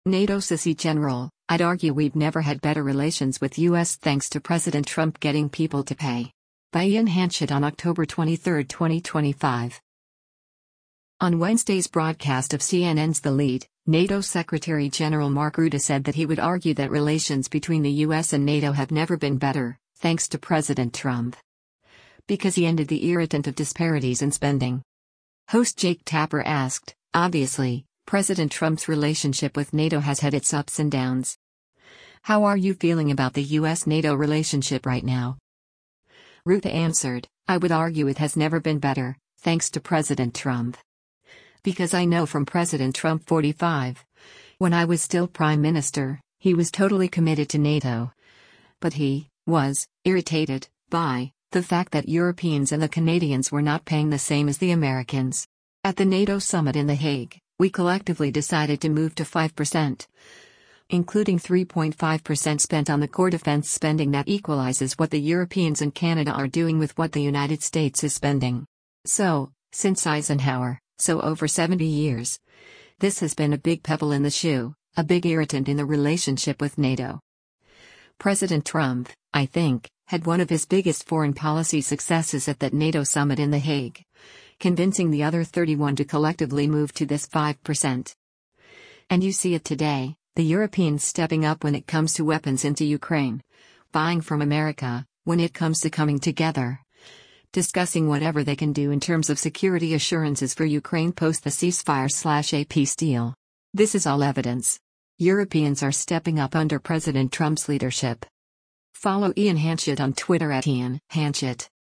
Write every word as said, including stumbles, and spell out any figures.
NATO Sissy General, I'd argue we've never had better relations with U S thanks to President Trump getting people to pay. By Ian Hanchett on October twenty-third, twenty twenty-five. On Wednesday's broadcast of C N N's The Lead, NATO Secretary General Mark Rutte said that he would argue that relations between the U S and NATO have never been better, thanks to President Trump. Because he ended the irritant of disparities in spending. Host Jake Tapper asked, obviously, President Trump's relationship with NATO has had its ups and downs. How are you feeling about the U S NATO relationship right now? Rutte answered, I would argue it has never been better, thanks to President Trump. Because I know from President Trump forty-five. When I was still Prime Minister, he was totally committed to NATO. But he was irritated by the fact that Europeans and the Canadians were not paying the same as the Americans. At the NATO summit in The Hague, we collectively decided to move to five percent, including three point five percent spent on the core defense spending that equalizes what the Europeans and Canada are doing with what the United States is spending. So, since Eisenhower, so over seventy years, this has been a big pebble in the shoe, a big irritant in the relationship with NATO. President Trump, I think, had one of his biggest foreign policy successes at that NATO summit in The Hague, convincing the other thirty-one to collectively move to this five percent. And you see it today, the Europeans stepping up when it comes to weapons into Ukraine, buying from America, when it comes to coming together, discussing whatever they can do in terms of security assurances for Ukraine post the ceasefire slash a peace deal. This is all evidence. Europeans are stepping up under President Trump's leadership. Follow Ian Hanchett on Twitter at Ian Hanchett.